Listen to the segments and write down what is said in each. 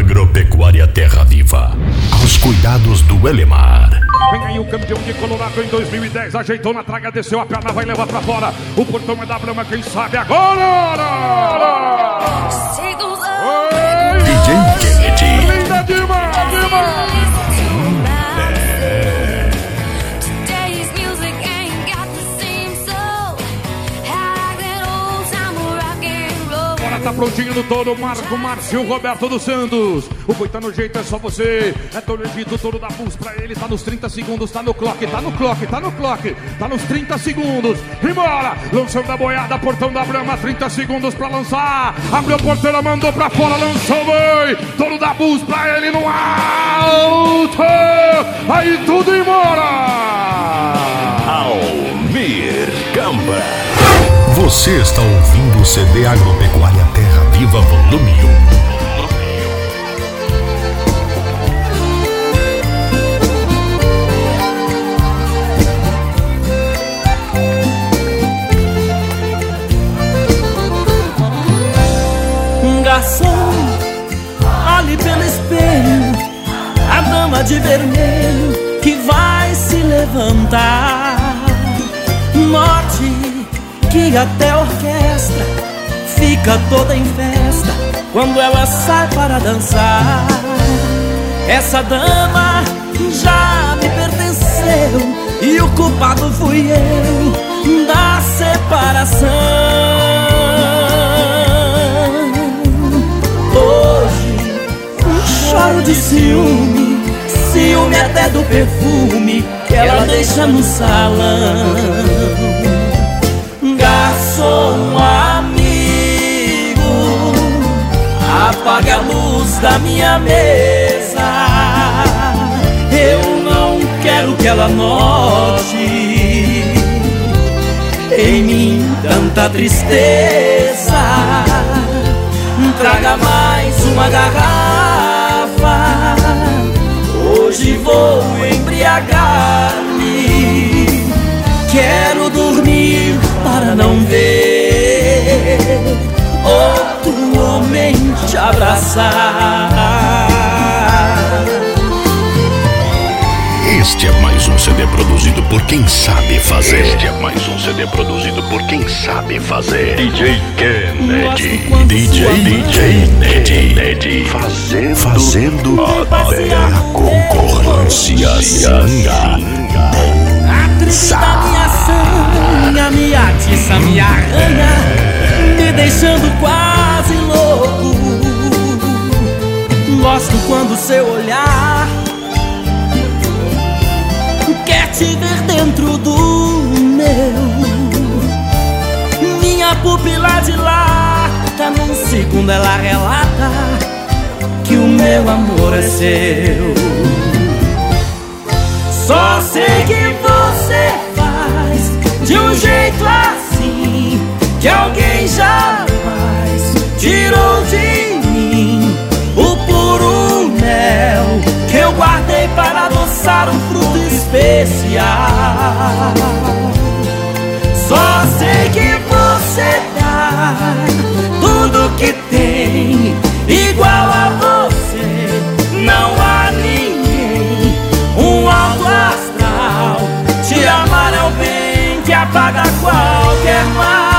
Agropecuária Terra Viva, aos cuidados do Elemar. Vem aí o campeão de Colorado em 2010, ajeitou na traga, desceu a perna, vai levar pra fora. O portão é da Brahma, quem sabe agora? DJ Kennedy. Linda demais, demais. Tá prontinho no touro, Marco Márcio Roberto dos Santos. O boi tá no jeito, é só você. É touro Egito, touro da Bus pra ele. Tá nos 30 segundos, tá no clock, tá no clock, tá no clock. Tá nos 30 segundos. Embora, lançou da boiada, portão da Brahma, 30 segundos pra lançar. Abriu a porteira, mandou pra fora, lançou o boi. Touro da Bus pra ele no alto. Aí tudo embora. Almir Gamba. Você está ouvindo o CD Agropecuária Terra Viva Volume 1. Garçom, olhe pelo espelho a dama de vermelho que vai se levantar. Note que até a orquestra fica toda em festa quando ela sai para dançar. Essa dama já me pertenceu e o culpado fui eu da separação. Hoje choro de ciúme, ciúme até do perfume que ela deixa no salão. Garçom amigo, apague a luz da minha mesa. Eu não quero que ela note em mim tanta tristeza. Traga mais uma garrafa, hoje vou embriagar-me. Quero dormir para não ver outro homem te abraçar. Este é mais um CD produzido por quem sabe fazer. Este é mais um CD produzido por quem sabe fazer. DJ Kennedy. DJ Kennedy. Fazendo até a concorrência singa. Da minha sanha me atiça, me arranha, me deixando quase louco. Gosto quando seu olhar quer te ver dentro do meu. Minha pupila dilata, num segundo ela relata que o meu amor é seu. Só sei que você faz de um jeito assim que alguém jamais tirou de mim o puro mel que eu guardei para adoçar um fruto especial. Só sei que você dá tudo que tem igual a você. Não há ninguém, um alto astral. Te amar é o bem que apaga qualquer mal.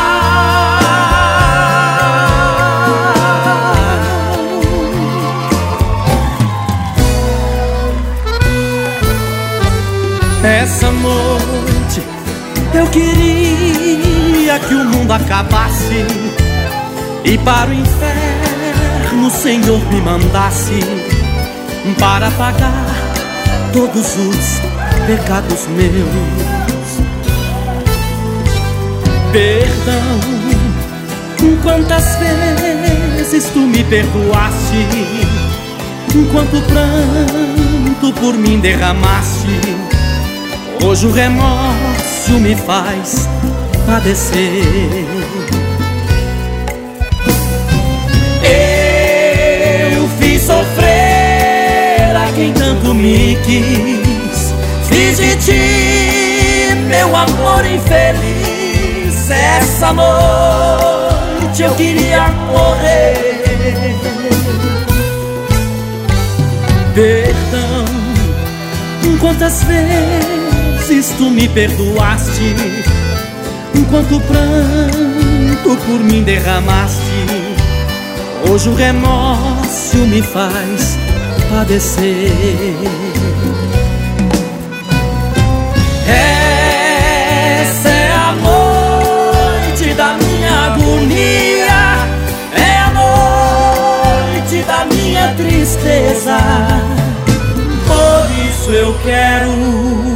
Essa noite eu queria que o mundo acabasse e para o inferno o Senhor me mandasse para pagar todos os pecados meus. Perdão, quantas vezes tu me perdoaste, quanto pranto por mim derramaste. Hoje o remorso me faz padecer. Eu fiz sofrer a quem tanto me quis, fiz de ti meu amor infeliz. Essa noite eu queria morrer. Perdão, quantas vezes tu me perdoaste, quanto pranto por mim derramaste. Hoje o remorso me faz padecer. Essa é a noite da minha agonia, é a noite da minha tristeza. Por isso eu quero